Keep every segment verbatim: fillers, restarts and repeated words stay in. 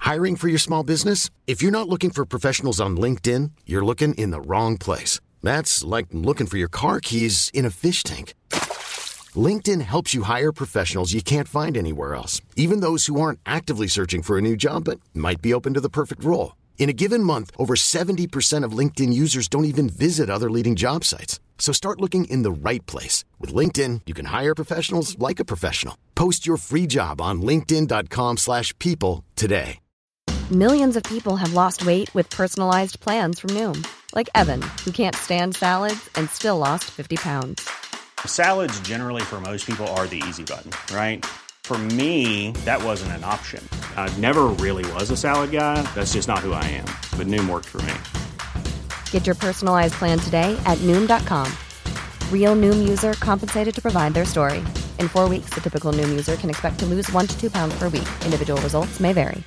Hiring for your small business? If you're not looking for professionals on LinkedIn, you're looking in the wrong place. That's like looking for your car keys in a fish tank. LinkedIn helps you hire professionals you can't find anywhere else, even those who aren't actively searching for a new job but might be open to the perfect role. In a given month, over seventy percent of LinkedIn users don't even visit other leading job sites. So start looking in the right place. With LinkedIn, you can hire professionals like a professional. Post your free job on linkedin.com slash people today. Millions of people have lost weight with personalized plans from Noom. Like Evan, who can't stand salads and still lost fifty pounds. Salads generally for most people are the easy button, right? For me, that wasn't an option. I never really was a salad guy. That's just not who I am. But Noom worked for me. Get your personalized plan today at Noom dot com. Real Noom user compensated to provide their story. In four weeks, the typical Noom user can expect to lose one to two pounds per week. Individual results may vary.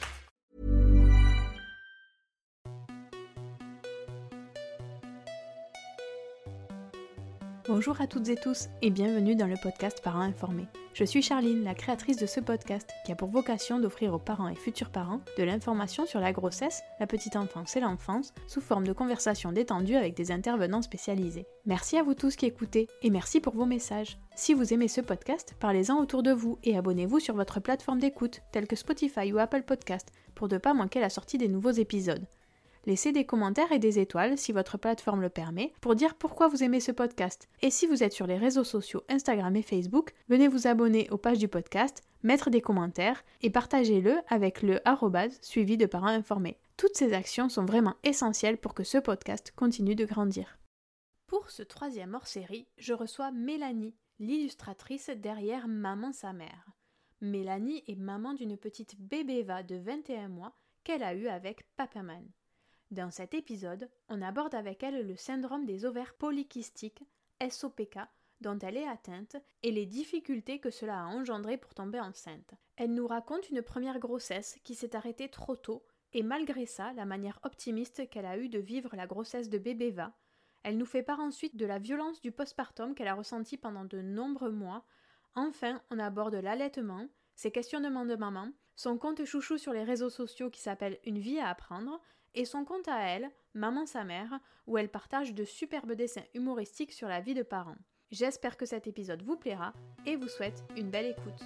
Bonjour à toutes et tous et bienvenue dans le podcast Parents Informés. Je suis Charline, la créatrice de ce podcast qui a pour vocation d'offrir aux parents et futurs parents de l'information sur la grossesse, la petite enfance et l'enfance sous forme de conversations détendues avec des intervenants spécialisés. Merci à vous tous qui écoutez et merci pour vos messages. Si vous aimez ce podcast, parlez-en autour de vous et abonnez-vous sur votre plateforme d'écoute telle que Spotify ou Apple Podcast pour ne pas manquer la sortie des nouveaux épisodes. Laissez des commentaires et des étoiles si votre plateforme le permet pour dire pourquoi vous aimez ce podcast. Et si vous êtes sur les réseaux sociaux Instagram et Facebook, venez vous abonner aux pages du podcast, mettre des commentaires et partagez-le avec le arrobase suivi de parents informés. Toutes ces actions sont vraiment essentielles pour que ce podcast continue de grandir. Pour ce troisième hors-série, je reçois Mélanie, l'illustratrice derrière Maman sa mère. Mélanie est maman d'une petite bébéva de vingt et un mois qu'elle a eue avec Papaman. Dans cet épisode, on aborde avec elle le syndrome des ovaires polykystiques, S O P K, dont elle est atteinte et les difficultés que cela a engendré pour tomber enceinte. Elle nous raconte une première grossesse qui s'est arrêtée trop tôt et malgré ça, la manière optimiste qu'elle a eue de vivre la grossesse de bébé Va. Elle nous fait part ensuite de la violence du postpartum qu'elle a ressenti pendant de nombreux mois. Enfin, on aborde l'allaitement, ses questionnements de maman, son compte chouchou sur les réseaux sociaux qui s'appelle Une vie à apprendre, et son compte à elle, Maman sa mère, où elle partage de superbes dessins humoristiques sur la vie de parents. J'espère que cet épisode vous plaira et vous souhaite une belle écoute.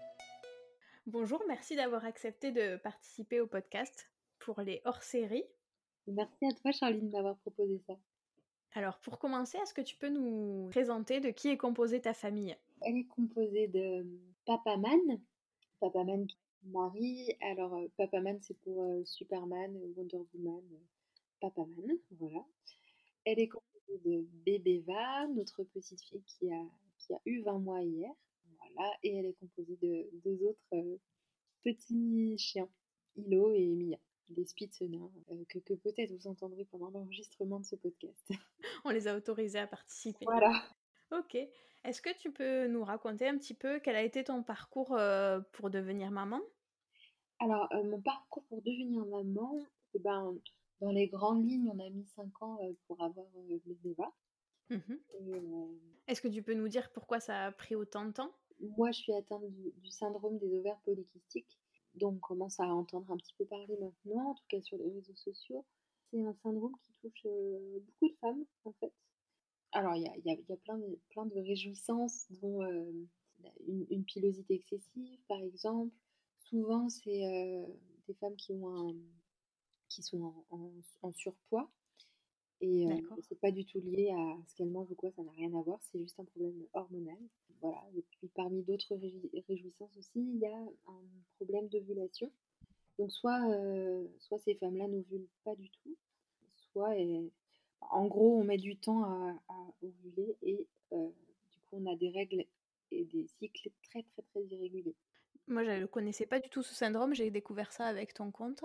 Bonjour, merci d'avoir accepté de participer au podcast pour les hors-séries. Merci à toi Charline d'avoir proposé ça. Alors pour commencer, est-ce que tu peux nous présenter de qui est composée ta famille ? Elle est composée de Papaman, Papaman qui est mon mari. Alors euh, Papaman c'est pour euh, Superman, Wonder Woman, euh, Papaman, voilà. Elle est composée de Bébéva, notre petite fille qui a, qui a eu vingt mois hier, voilà. Et elle est composée de deux autres euh, petits chiens, Hilo et Mia. Des Spitz nains euh, que, que peut-être vous entendrez pendant l'enregistrement de ce podcast. On les a autorisés à participer. Voilà. Ok. Est-ce que tu peux nous raconter un petit peu quel a été ton parcours euh, pour devenir maman ? Alors, euh, mon parcours pour devenir maman, eh ben, dans les grandes lignes, on a mis cinq ans euh, pour avoir euh, bébé Va. Mmh. Et, euh, Est-ce que tu peux nous dire pourquoi ça a pris autant de temps ? moi, je suis atteinte du, du syndrome des ovaires polykystiques. Donc, on commence à entendre un petit peu parler maintenant, en tout cas sur les réseaux sociaux. C'est un syndrome qui touche euh, beaucoup de femmes, en fait. Alors, il y a, y a, y a plein, de, plein de réjouissances, dont euh, une, une pilosité excessive, par exemple. Souvent, c'est euh, des femmes qui, ont un, qui sont en, en, en surpoids. Et euh, c'est pas du tout lié à ce qu'elles mangent ou quoi, ça n'a rien à voir, c'est juste un problème hormonal. Voilà. Et puis parmi d'autres réjou- réjouissances aussi, il y a un problème d'ovulation. Donc soit, euh, soit ces femmes-là n'ovulent pas du tout, soit elles- en gros on met du temps à, à ovuler et euh, du coup on a des règles et des cycles très très très irréguliers. Moi, je ne connaissais pas du tout ce syndrome, j'ai découvert ça avec ton compte.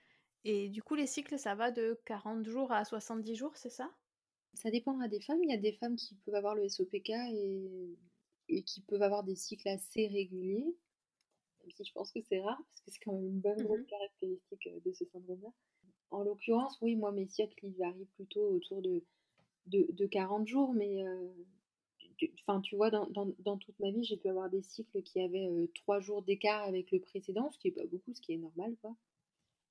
Et du coup, les cycles, ça va de quarante jours à soixante-dix jours, c'est ça ? Ça dépendra des femmes. Il y a des femmes qui peuvent avoir le S O P K et, et qui peuvent avoir des cycles assez réguliers, même si je pense que c'est rare, parce que c'est quand même une bonne grosse Mmh. caractéristique euh, de ce syndrome-là. En l'occurrence, oui, moi, mes cycles, ils varient plutôt autour de, de, de quarante jours, mais euh, tu, enfin, tu vois, dans, dans, dans toute ma vie, j'ai pu avoir des cycles qui avaient euh, trois jours d'écart avec le précédent, ce qui n'est pas beaucoup, ce qui est normal, quoi.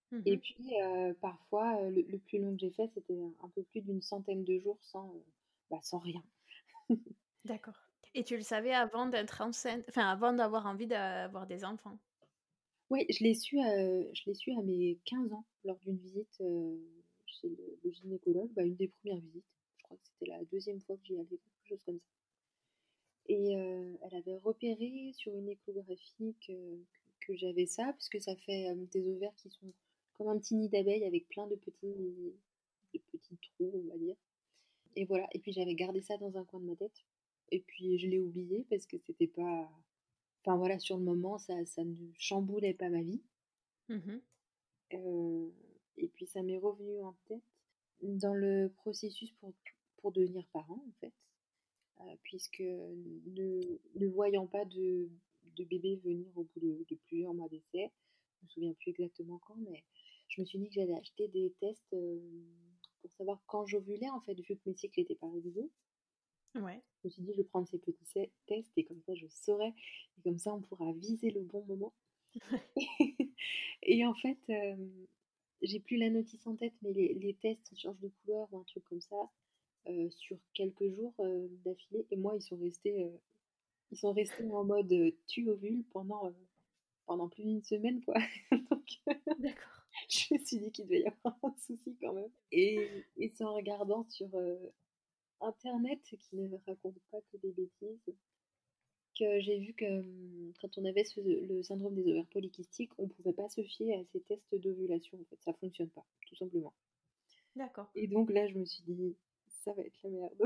Et Mmh. puis, heu, parfois, heu, le le plus long que j'ai fait, c'était un un peu plus d'une centaine de jours sans, heu, bah, sans rien. D'accord. Et tu le savais avant d'être enceinte, enfin avant d'avoir envie d'avoir des enfants? Oui, je l'ai su, heu, je l'ai su à mes quinze ans lors d'une visite, heu, chez le le gynécologue, bah, une des premières visites. Je crois que c'était la deuxième fois que j'y allais, quelque chose comme ça. Et heu, elle avait repéré sur une échographie que que que j'avais ça, puisque ça fait, hem, des ovaires qui sont comme un petit nid d'abeille avec plein de petits de petits trous, on va dire. Et voilà, et puis j'avais gardé ça dans un coin de ma tête et puis je l'ai oublié parce que c'était pas, enfin voilà, sur le moment, ça ça ne chamboulait pas ma vie. Mmh. Heu et puis ça m'est revenu en tête dans le processus pour pour devenir parent, en fait, heu, puisque ne ne voyant pas de de bébé venir au bout de de plusieurs mois d'essai, je me souviens plus exactement quand, mais je me suis dit que j'allais acheter des tests, hem, pour savoir quand j'ovulais, en fait, vu que mes cycles étaient pas réguliers. Ouais. Je me suis dit: «Je vais prendre ces petits sé tests et comme ça je saurai et comme ça on pourra viser le bon moment». Et en fait, hem, j'ai plus la notice en tête, mais les les tests, ils changent de couleur ou un truc comme ça, heu, sur quelques jours, heu, d'affilée, et moi ils sont restés, heu, ils sont restés en mode, heu, tu ovules pendant, heu, pendant plus d'une semaine, quoi. Donc D'accord. je me suis dit qu'il devait y avoir un souci quand même, et et c'est en regardant sur, heu, internet, qui ne raconte pas que des bêtises, que j'ai vu que, hem, quand on avait ce le syndrome des ovaires polykystiques, on pouvait pas se fier à ces tests d'ovulation, en fait, ça fonctionne pas, tout simplement. D'accord. Et donc là, je me suis dit: «Ça va être la merde».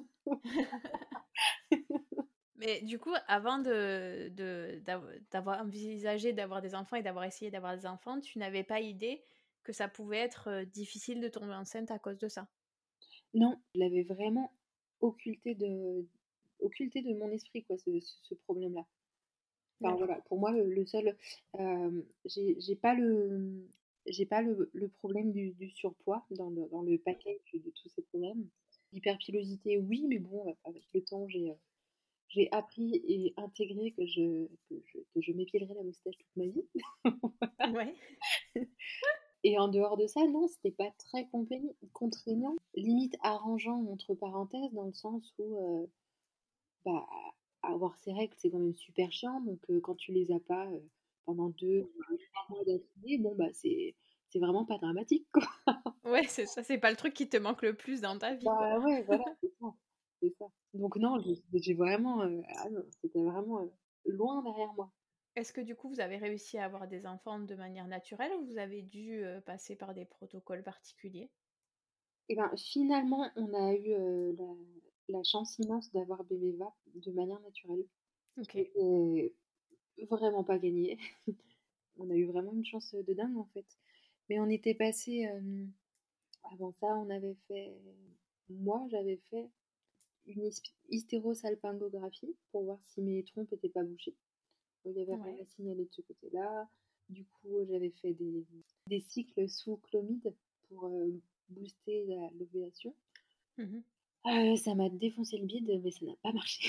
Mais du coup, avant de de d'av d'avoir envisagé d'avoir des enfants et d'avoir essayé d'avoir des enfants, tu n'avais pas idée que ça pouvait être, heu, difficile de tomber enceinte à cause de ça? Non, je l'avais vraiment occulté de occulté de mon esprit, quoi, ce ce ce problème-là. Enfin D'accord. voilà, pour moi, le le seul, hem, j'ai j'ai pas le, j'ai pas le le problème du du surpoids dans le dans le package de tous ces problèmes. L'hyperpilosité, oui, mais bon, heu, avec le temps, j'ai, heu, j'ai appris et intégré que je que je que je m'épilerais la moustache toute ma vie. Ouais. Et en dehors de ça, non, c'était pas très compagni contraignant, limite arrangeant entre parenthèses, dans le sens où, heu, bah, avoir ses règles, c'est quand même super chiant, donc heu, quand tu les as pas, heu, pendant deux ou trois mois d'affilée, bon, bah, c'est c'est vraiment pas dramatique, quoi. Ouais, c'est ça, c'est pas le truc qui te manque le plus dans ta vie, quoi. Bah, ouais, voilà, c'est ça, c'est ça. Donc non, j'ai j'ai vraiment, heu, ah non, c'était vraiment, heu, loin derrière moi. Est-ce que du coup, vous avez réussi à avoir des enfants de manière naturelle ou vous avez dû, heu, passer par des protocoles particuliers? Et ben, finalement, on a eu, heu, la la chance immense d'avoir bébé V A P de manière naturelle. OK. C'était vraiment pas gagné. On a eu vraiment une chance, de dingue, en fait. Mais on était passé, hem, avant ça, on avait fait, moi, j'avais fait une hysp hystérosalpingographie pour voir si mes trompes étaient pas bouchées. Il y avait rien Ouais. à signaler de ce côté-là. Du coup, j'avais fait des des cycles sous chlomide pour, heu, booster la l'ovulation. Mmh. Heu, ça m'a défoncé le bide, mais ça n'a pas marché.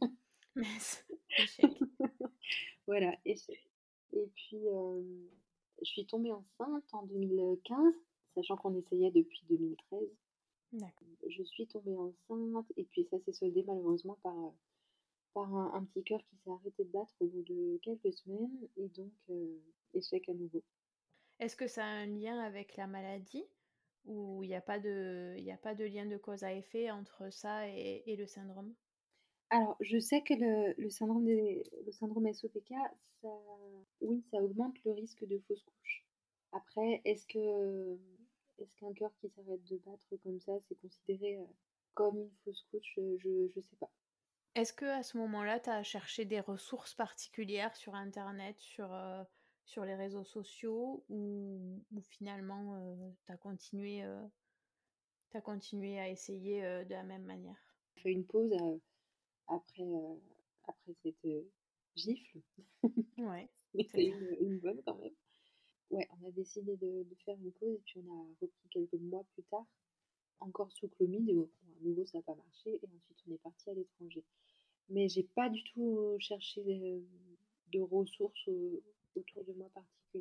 Mince, échec. Voilà, échec. Et puis, hem, je suis tombée enceinte en deux mille quinze, sachant qu'on essayait depuis deux mille treize. D'accord. Je suis tombée enceinte et puis ça s'est soldé malheureusement par, heu, par un un petit cœur qui s'est arrêté de battre au bout de quelques semaines, et donc heu, échec à nouveau. Est-ce que ça a un lien avec la maladie? Ou il y a pas de il y a pas de lien de cause à effet entre ça et et le syndrome? Alors, je sais que le le syndrome des le syndrome S O P K, ça, oui, ça augmente le risque de fausse couche. Après, est-ce que, est-ce qu'un cœur qui s'arrête de battre comme ça, c'est considéré, heu, comme une fausse couche? Heu, je je sais pas. Est-ce que à ce moment-là, tu as cherché des ressources particulières sur internet, sur, heu, sur les réseaux sociaux ou ou finalement, heu, tu as continué, heu, tu continué à essayer, heu, de la même manière? J'ai fait une pause, heu, après, heu, après cette, heu, gifle. Ouais, C'était c'est une, une bonne quand même. Ouais, on a décidé de de faire une pause et puis on a repris quelques mois plus tard, encore sous chlomide, et bon, à nouveau ça a pas marché et ensuite on est partis à l'étranger. Mais j'ai pas du tout cherché de de ressources, heu, autour de moi particulières.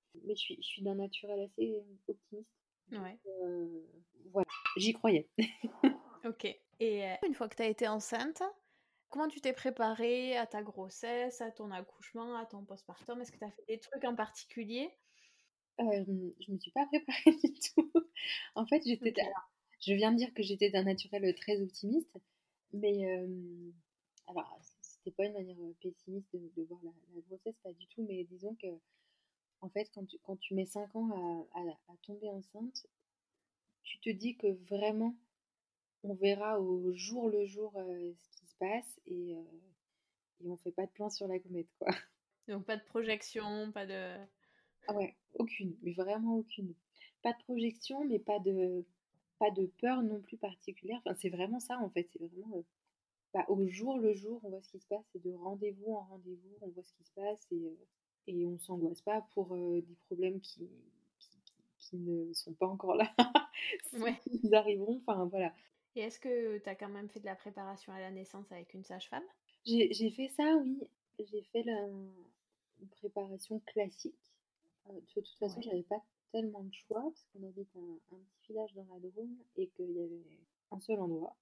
Mais je suis, je suis d'un naturel assez optimiste. Donc, Ouais. euh, voilà, j'y croyais. Ok. Et euh, une fois que tu as été enceinte, comment tu t'es préparée à ta grossesse, à ton accouchement, à ton postpartum? Est-ce que tu as fait des trucs en particulier? Euh, je me suis pas préparée du tout. En fait, j'étais. Ok. Alors, je viens de dire que j'étais d'un naturel très optimiste, mais euh, alors c'était pas une manière euh, pessimiste de, de voir la, la grossesse, pas du tout. Mais disons que en fait, quand tu, quand tu mets cinq ans à, à- à tomber enceinte, tu te dis que vraiment, on verra au jour le jour euh, ce qui se passe et, euh, et on fait pas de plan sur la comète, quoi. Donc pas de projection, pas de... Ah ouais, aucune, mais vraiment aucune. Pas de projection, mais pas de, pas de peur non plus particulière. Enfin, c'est vraiment ça, en fait. C'est vraiment euh, bah, au jour le jour, on voit ce qui se passe. Et de rendez-vous en rendez-vous, on voit ce qui se passe. Et, euh, et on s'angoisse pas pour euh, des problèmes qui, qui, qui- qui ne sont pas encore là. Ouais. Ils arriveront. Enfin, voilà. Et est-ce que tu as quand même fait de la préparation à la naissance avec une sage-femme? J'ai j'ai fait ça, oui. J'ai fait la, une préparation classique. Euh, de toute façon, Ouais. j'avais pas tellement de choix parce qu'on habite un, un petit village dans la Drôme et qu'il y avait un seul endroit.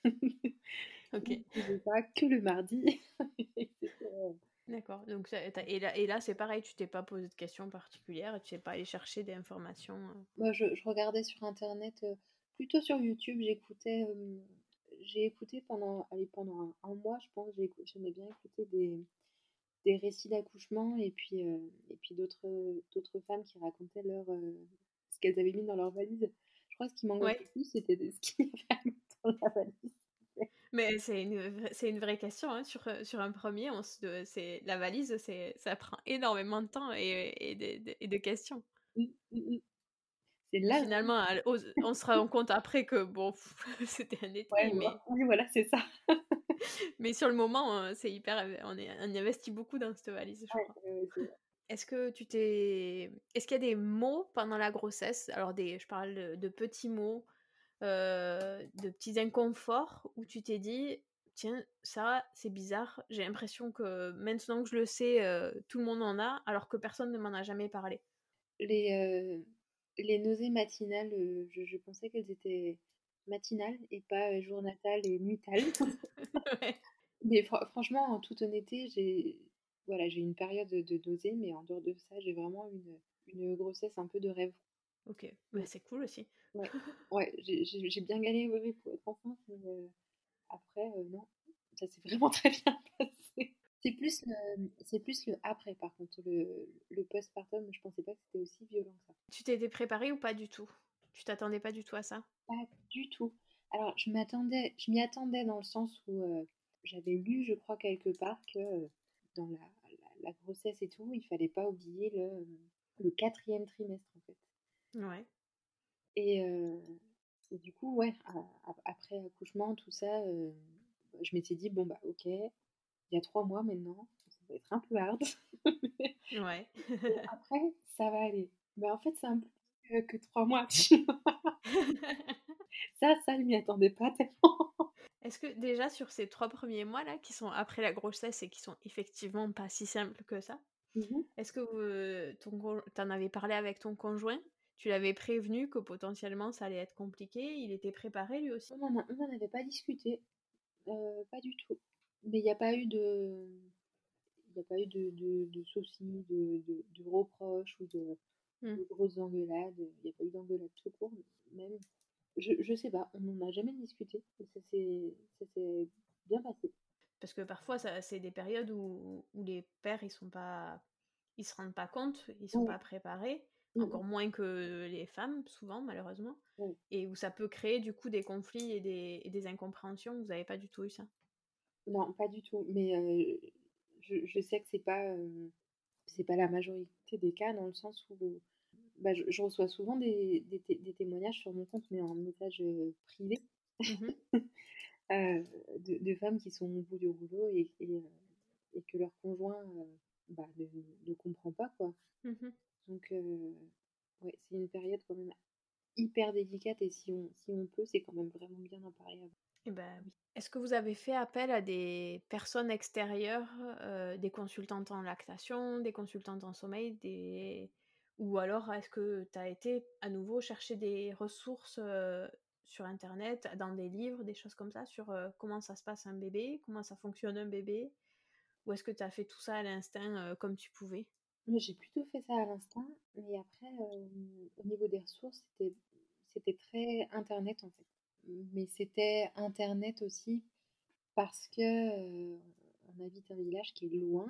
Ok. On ne pouvait pas que le mardi. Et c'était, euh, D'accord. Donc, ça- t'as- et là, et là c'est pareil, tu t'es pas posé de questions particulières, tu n'es pas allé chercher des informations. euh. Moi, je, je regardais sur internet, euh, plutôt sur YouTube. J'écoutais, euh, j'ai écouté pendant, allez, pendant un, un mois, je pense. j'ai écou- J'aimais bien écouter des, des récits d'accouchement et puis, euh, et puis d'autres, d'autres femmes qui racontaient leur, euh, ce qu'elles avaient mis dans leur valise. Je crois que ce qui m'angoissait le Ouais. plus, c'était de ce qu'il y avait à mettre dans la valise. Mais c'est une, vra- c'est une vraie question, hein. Sur, euh, sur un premier, on se, de- c'est, la valise, c'est, ça prend énormément de temps et, et de, de- et de questions. Mm, mm, mm. C'est Et là, finalement, à- aux- on se rend compte après que bon, pff, c'était un ouais, détail, voilà. mais, Oui, voilà, c'est ça. mais sur le moment, euh, c'est hyper. On, est, on y investit beaucoup dans cette valise, je Ouais, crois. ouais, c'est vrai. Est-ce que tu t'es. Est-ce qu'il y a des mots pendant la grossesse? Alors, des, je parle de, de petits mots, euh, de petits inconforts, où tu t'es dit, tiens, ça, c'est bizarre, j'ai l'impression que maintenant que je le sais, euh, tout le monde en a, alors que personne ne m'en a jamais parlé. Les, euh, les nausées matinales, euh, je, je pensais qu'elles étaient matinales et pas euh, journatales et nuitales. Ouais. Mais fr- franchement, en toute honnêteté, j'ai voilà, j'ai une période de, de nausées, mais en dehors de ça, j'ai vraiment une, une grossesse un peu de rêve. Ok, bah, Mm. c'est cool aussi. Ouais, ouais, j'ai j'ai- j'ai bien galéré pour être enceinte, mais euh, après, euh, non, ça s'est vraiment très bien passé. C'est plus le, c'est plus le après, par contre, le, le postpartum, je pensais pas que c'était aussi violent que ça. Tu t'étais préparée ou pas du tout? Tu t'attendais pas du tout à ça? Pas du tout. Alors, je m'attendais, je m'y attendais dans le sens où euh, j'avais lu, je crois, quelque part que euh, dans la, la- la grossesse et tout, il fallait pas oublier le, le quatrième trimestre, en fait. Ouais. Et, euh, et du coup, ouais, a- a- après accouchement, tout ça, euh, je m'étais dit, bon, bah, ok, il y a trois mois maintenant, ça va être un peu hard. Ouais. Et après, ça va aller. Mais en fait, c'est un peu plus que, que trois mois. Tu vois. Ça, ça, je m'y attendais pas tellement. Est-ce que déjà sur ces trois premiers mois là, qui sont après la grossesse et qui sont effectivement pas si simples que ça, Mhm. est-ce que euh, ton con- t'en avais parlé avec ton conjoint? Tu l'avais prévenu que potentiellement ça allait être compliqué? Il était préparé lui aussi? On en a- on n'en avait pas discuté, euh, pas du tout. Mais il n'y a pas eu de, il y a pas eu de, de, de soucis, de, de, de reproches ou de, Hmm. de grosses engueulades. Il n'y a pas eu d'engueulade tout court, même. Je, je sais pas, on n'en a jamais discuté. Et ça s'est ça s'est bien passé. Parce que parfois ça, c'est des périodes où, où les pères ils sont pas, ils se rendent pas compte, ils sont Ouais. pas préparés, Mm, encore moins que les femmes souvent malheureusement, mm, ouais. et où ça peut créer du coup des conflits et des, et des incompréhensions. Vous avez pas du tout eu ça? Non, pas du tout. Mais euh, je, je sais que c'est pas, euh, c'est pas la majorité des cas, dans le sens où bah, je, je reçois souvent des, des, té- des témoignages sur mon compte, mais en message euh, privé, Mhm. euh, de, de femmes qui sont au bout du rouleau et, et, euh, et que leur conjoint euh, bah, ne, ne comprend pas, quoi. Mhm. Donc, euh, ouais, c'est une période quand même hyper délicate et si on, si on peut, c'est quand même vraiment bien d'en parler avant. Eh ben oui. Est-ce que vous avez fait appel à des personnes extérieures, euh, des consultantes en lactation, des consultantes en sommeil, des... Ou alors est-ce que tu as été à nouveau chercher des ressources euh, sur internet, dans des livres, des choses comme ça, sur euh, comment ça se passe un bébé, comment ça fonctionne un bébé? Ou est-ce que tu as fait tout ça à l'instinct euh, comme tu pouvais? Mais j'ai plutôt fait ça à l'instinct, mais après, euh, au niveau des ressources, c'était, c'était très internet en fait. Mais c'était internet aussi parce que euh, on habite un village qui est loin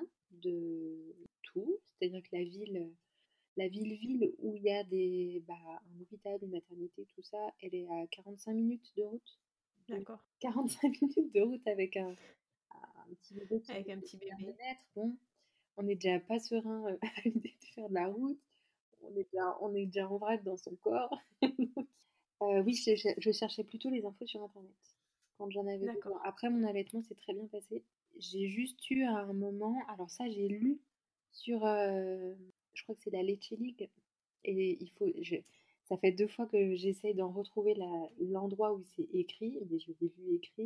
de tout, c'est-à-dire que la ville, la ville-ville où il y a des, bah, un hôpital, une maternité, tout ça, elle est à quarante-cinq minutes de route. Donc D'accord. quarante-cinq minutes de route avec un, un petit bébé qui Avec un petit vient de bébé. naître, bon, on n'est déjà pas serein euh, à l'idée de faire de la route. On est déjà, on est déjà en vrac dans son corps. Donc, euh, oui, je, je- je cherchais plutôt les infos sur Internet quand j'en avais besoin. D'accord. Après, mon allaitement s'est très bien passé. J'ai juste eu à un moment, alors ça, j'ai lu sur, euh, je crois que c'est la Leche League, et il faut, je- ça fait deux fois que j'essaye d'en retrouver la- l'endroit où c'est écrit, mais je l'ai vu écrit,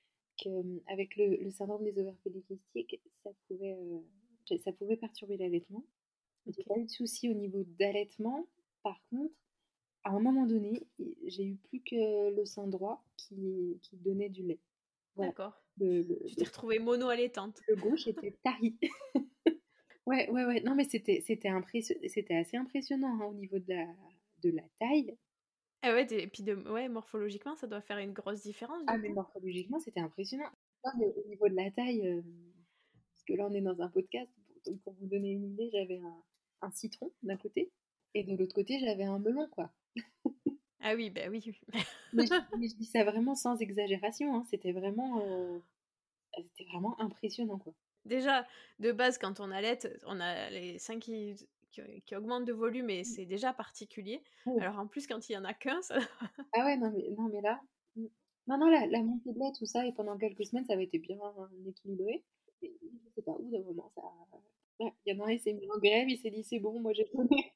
qu'avec le, le syndrome des ovaires polykystiques, ça pouvait, euh, ça pouvait perturber l'allaitement. J'ai Ok. pas eu de soucis au niveau d'allaitement. Par contre, à un moment donné, j'ai eu plus que le sein droit qui, qui donnait du lait. Voilà. D'accord. Le, le- Tu t'es retrouvée mono-allaitante. le gauche était tari. Ouais, ouais, ouais. Non, mais c'était, c'était impression- c'était assez impressionnant hein, au niveau de la, de la taille. Ah ouais, et puis de, ouais, morphologiquement, ça doit faire une grosse différence Ah, du mais coup. morphologiquement, c'était impressionnant. Non, mais au niveau de la taille, euh, parce que là, on est dans un podcast, donc pour vous donner une idée, j'avais un, un citron d'un côté, et de l'autre côté, j'avais un melon, quoi. Ah oui, bah oui. oui. Mais je, mais je dis ça vraiment sans exagération, hein. C'était vraiment, euh, c'était vraiment impressionnant, quoi. Déjà, de base, quand on allaite, on a les seins qui, qui, qui augmentent de volume et c'est déjà particulier. Oh. Alors en plus, quand il y en a qu'un, ça... Ah ouais, non, mais, non, mais là, mm. non, non, la, la montée de lait, tout ça, et pendant quelques semaines, ça avait été bien euh, équilibré. Et je sais pas où, d'un moment, ça. Ouais, il y en a un, il s'est mis en grève, il s'est dit, c'est bon, moi j'ai donné.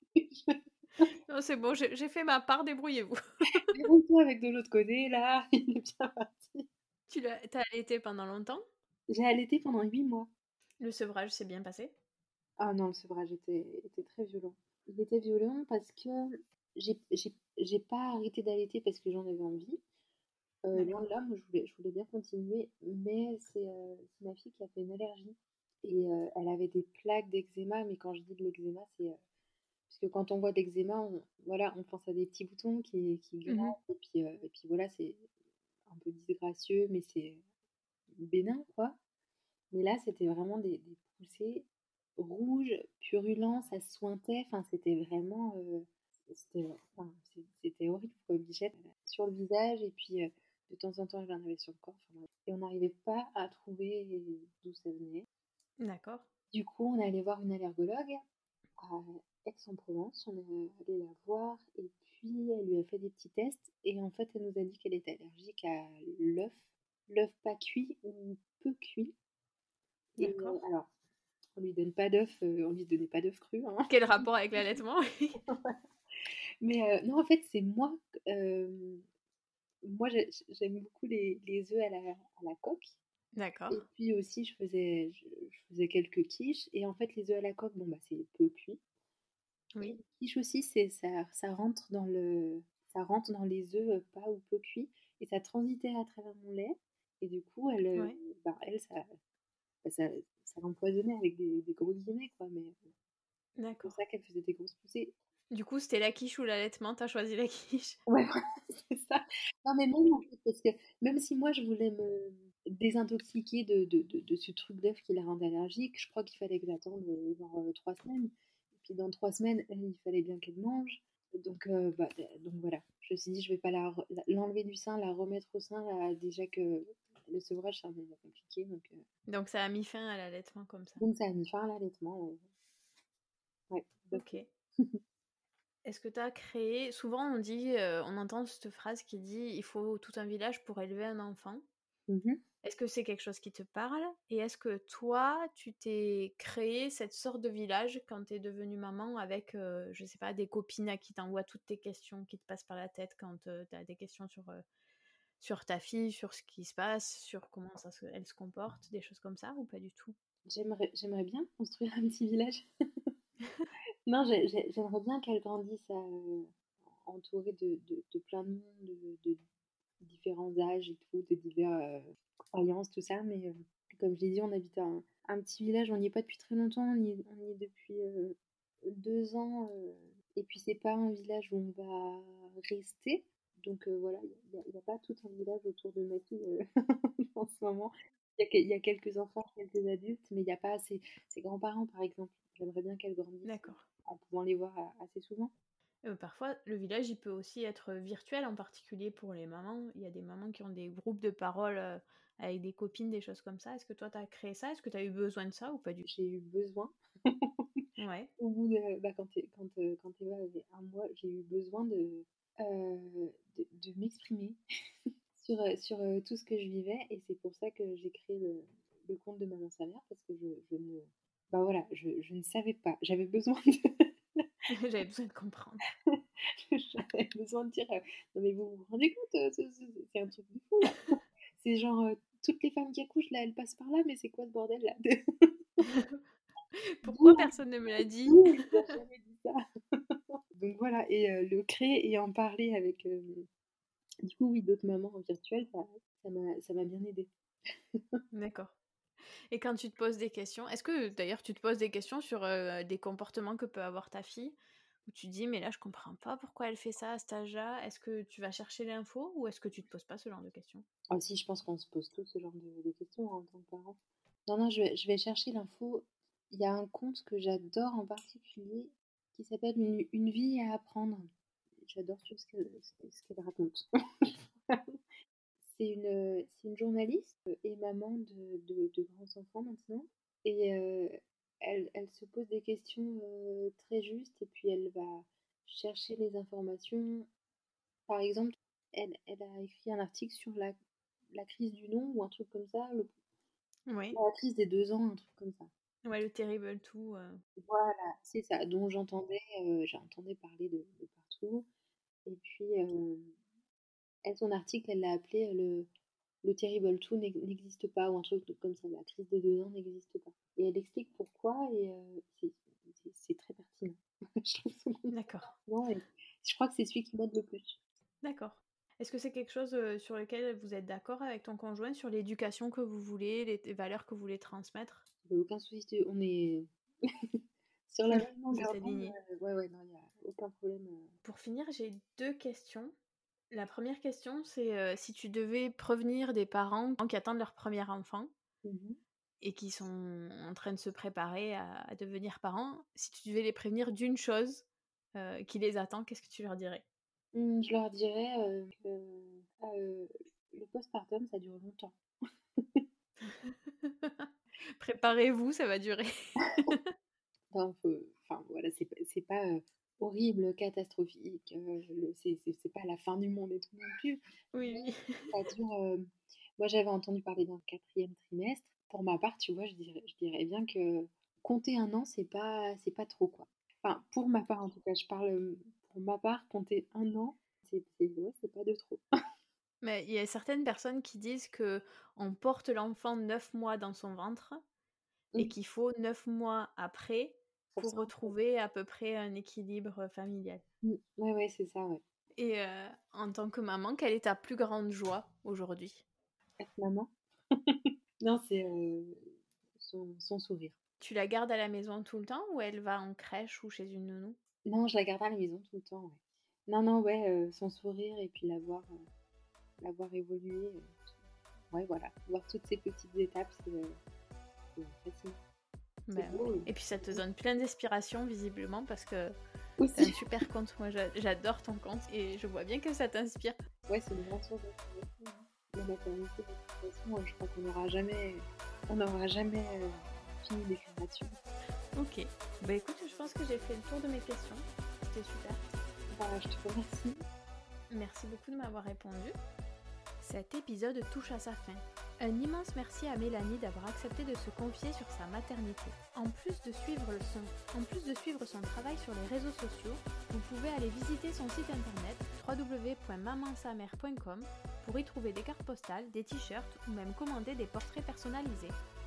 Non, c'est bon, j'ai j'ai fait ma part, débrouillez-vous. Débrouille-toi avec de l'autre côté, là, il est bien parti. Tu l'as, t'as allaité pendant longtemps? J'ai allaité pendant huit mois. Le sevrage s'est bien passé? Ah non, le sevrage était, était très violent. Il était violent parce que j'ai j'ai- j'ai pas arrêté d'allaiter parce que j'en avais envie. Euh, loin D'accord. de là, moi je voulais, je voulais bien continuer, mais c'est euh, c'est ma fille qui a fait une allergie. Et euh, elle avait des plaques d'eczéma, mais quand je dis de l'eczéma, c'est. euh, parce que quand on voit de l'eczéma, on, voilà, on pense à des petits boutons qui, qui Mhm. grattent, et puis, euh, et puis voilà, c'est un peu disgracieux, mais c'est bénin, quoi. Mais là, c'était vraiment des, des poussées rouges, purulents, ça suintait, enfin, c'était vraiment. euh, c'était enfin, c'est- c'était horrible, quoi. Bichette elle a sur le visage, et puis euh, de temps en temps, elle en avait sur le corps. Enfin, bref. Et on n'arrivait pas à trouver d'où ça venait. D'accord. Du coup, on est allé voir une allergologue à Aix-en-Provence. On est allé la voir, et puis elle lui a fait des petits tests, et en fait, elle nous a dit qu'elle était allergique à l'œuf, l'œuf pas cuit ou peu cuit. Et D'accord. euh, alors, on lui donne pas d'œuf, euh, on lui donnait pas d'œuf cru, hein. Quel rapport avec l'allaitement? Mais euh, non, en fait, c'est moi. euh, moi, j'ai- j'aime beaucoup les, les œufs à la, à la coque. D'accord. Et puis aussi, je faisais, je, je faisais quelques quiches. Et en fait, les œufs à la coque, bon, bah, c'est peu cuit. Et Oui. les quiches aussi, c'est ça, ça rentre dans le, ça rentre dans les œufs euh, pas ou peu cuits. Et ça transitait à travers mon lait. Et du coup, elle, euh, Ouais. bah, elle, ça, bah, ça, ça l'empoisonnait avec des, des gros guillemets, quoi. Mais euh, c'est pour D'accord. ça qu'elle faisait des grosses poussées. Du coup, c'était la quiche ou l'allaitement? T'as choisi la quiche? Ouais, voilà, c'est ça. Non, mais même en fait, parce que même si moi je voulais me désintoxiquer de, de, de, de ce truc d'œuf qui la rendait allergique, je crois qu'il fallait que j'attende euh, genre euh, trois semaines. Et puis dans trois semaines, elle, il fallait bien qu'elle mange. Donc, euh, bah, euh, donc voilà, je me suis dit, je vais pas la re- la- l'enlever du sein, la remettre au sein, là, déjà que le sevrage c'est un moment compliqué. Donc, euh, Donc ça a mis fin à l'allaitement comme ça. donc ça a mis fin à l'allaitement. Ouais, ouais, tout à Ok. fait. Est-ce que tu as créé... Souvent on dit, euh, on entend cette phrase qui dit il faut tout un village pour élever un enfant. Mhm. Est-ce que c'est quelque chose qui te parle? Et est-ce que toi, tu t'es créé cette sorte de village quand tu es devenue maman avec, euh, je sais pas, des copines à qui t'envoient toutes tes questions qui te passent par la tête quand tu as des questions sur, euh, sur ta fille, sur ce qui se passe, sur comment ça se- elle se comporte, des choses comme ça ou pas du tout? J'aimerais, j'aimerais bien construire un petit village. Non, j'ai- j'ai- j'aimerais bien qu'elle grandisse euh, entourée de, de, de plein de monde, de, de différents âges et tout, de diverses euh, croyances, tout ça. Mais euh, comme je l'ai dit, on habite un, un petit village, on n'y est pas depuis très longtemps, on y est, on y est depuis euh, deux ans. euh, et puis, c'est pas un village où on va rester. Donc euh, voilà, il n'y a, il y a pas tout un village autour de ma fille euh, en ce moment. Il y, a, que- il y a quelques enfants, quelques adultes, mais il n'y a pas ses, ses grands-parents, par exemple. J'aimerais bien qu'elle grandisse D'accord. en pouvant les voir a- assez souvent. Euh, parfois, le village, il peut aussi être virtuel, en particulier pour les mamans. Il y a des mamans qui ont des groupes de parole euh, avec des copines, des choses comme ça. Est-ce que toi, tu as créé ça? Est-ce que tu as eu besoin de ça ou pas du tout? J'ai eu besoin, Ouais, au bout de, bah, quand, quand, euh, quand Eva avait un mois, j'ai eu besoin de, euh, de, de m'exprimer sur, euh, sur euh, tout ce que je vivais. Et c'est pour ça que j'ai créé le, le compte de Maman sa mère, parce que je, je ne, bah voilà, je, je ne savais pas. J'avais besoin de... j'avais besoin de comprendre. J'avais besoin de dire, euh, non mais vous vous rendez compte, euh, c'est c'est- c'est un truc de fou là. C'est genre, euh, toutes les femmes qui accouchent là, elles passent par là, mais c'est quoi ce bordel là? Pourquoi D'où personne ne me l'a dit? d'où on nous a jamais dit ça? Donc voilà, et euh, le créer et en parler avec, euh, du coup, oui, d'autres mamans en virtuel, ça ça m'a ça m'a bien aidé. D'accord. Et quand tu te poses des questions, est-ce que d'ailleurs tu te poses des questions sur euh, des comportements que peut avoir ta fille, où tu te dis mais là je comprends pas pourquoi elle fait ça à cet âge-là, est-ce que tu vas chercher l'info ou est-ce que tu te poses pas ce genre de questions? Ah si, je pense qu'on se pose tous ce genre de, de questions hein, en tant que parents. Non, non, je vais, je vais chercher l'info. Il y a un conte que j'adore en particulier qui s'appelle une, une vie à apprendre. J'adore suivre ce qu'elle ce ce qu'elle raconte. C'est une, c'est une journaliste et maman de, de, de grands enfants maintenant. Et euh, elle, elle se pose des questions euh, très justes et puis elle va chercher les informations. Par exemple, elle, elle a écrit un article sur la, la crise du non ou un truc comme ça, le- Oui, la crise des deux ans, un truc comme ça. ouais, le terrible tout. euh. Voilà, c'est ça, dont j'entendais euh, j'entendais parler de, de partout. Et puis, euh, elle, son article, elle l'a appelé euh, le, le Terrible Two n'ex- n'existe pas, ou un truc comme ça, la crise des deux ans n'existe pas. Et elle explique pourquoi, et euh, c'est c'est- c'est très pertinent. Je trouve son compte très D'accord, pertinent, et je crois que c'est celui qui m'aide le plus. d'accord. Est-ce que c'est quelque chose euh, sur lequel vous êtes d'accord avec ton conjoint, sur l'éducation que vous voulez, les les valeurs que vous voulez transmettre? Il n'y a aucun souci, de- on est sur la même Vous êtes longueur d'onde. alignés. euh, Ouais, ouais, non, il n'y a aucun problème. euh. Pour finir, j'ai deux questions. La première question, c'est euh, si tu devais prévenir des parents qui attendent leur premier enfant Mhm. et qui sont en train de se préparer à, à devenir parents, si tu devais les prévenir d'une chose euh, qui les attend, qu'est-ce que tu leur dirais? Hum, je leur dirais euh, que euh, le postpartum, ça dure longtemps. Préparez-vous, ça va durer. Enfin, faut- enfin, voilà, c'est pas, c'est pas euh, horrible, catastrophique, euh, le- c'est c'est- c'est pas la fin du monde et tout non plus. Oui, Mais oui. ça dure. euh, moi, j'avais entendu parler d'un quatrième trimestre. Pour ma part, tu vois, je dirais, je dirais bien que compter un an, c'est pas, c'est pas trop, quoi. Enfin, pour ma part, en tout cas, je parle euh, pour ma part, compter un an, c'est c'est- ouais, c'est pas de trop. Mais il y a certaines personnes qui disent que on porte l'enfant neuf mois dans son ventre et Mm. qu'il faut neuf mois après Pour pour ça, en fait. retrouver à peu près un équilibre familial. Mm. Ouais, ouais, c'est ça, ouais. Et euh, en tant que maman, quelle est ta plus grande joie aujourd'hui? Être maman. Non, c'est euh, son, son sourire. Tu la gardes à la maison tout le temps ou elle va en crèche ou chez une nounou? Non, je la garde à la maison tout le temps, ouais. Non, non, ouais, euh, son sourire et puis la voir, euh, la voir évoluer. euh, ouais, voilà. Voir toutes ces petites étapes, c'est euh, c'est fascinant. C'est Ben beau. ouais. euh, Et puis ça te c'est beau. donne plein d'inspiration visiblement parce que c'est un Aussi. super compte. Moi j'a- j'adore ton compte et je vois bien que ça t'inspire. Ouais, c'est une grande source d'inspiration, hein. La maternité, de toute façon, euh, je crois qu'on n'aura jamais, on n'aura jamais euh, fini l'épuration. Ok. Bah écoute, je pense que j'ai fait le tour de mes questions. C'était super. Voilà, je te remercie. Merci beaucoup de m'avoir répondu. Cet épisode touche à sa fin. Un immense merci à Mélanie d'avoir accepté de se confier sur sa maternité. En plus de suivre le son, en plus de suivre son travail sur les réseaux sociaux, vous pouvez aller visiter son site internet w w w point maman sa mère point com pour y trouver des cartes postales, des t-shirts ou même commander des portraits personnalisés.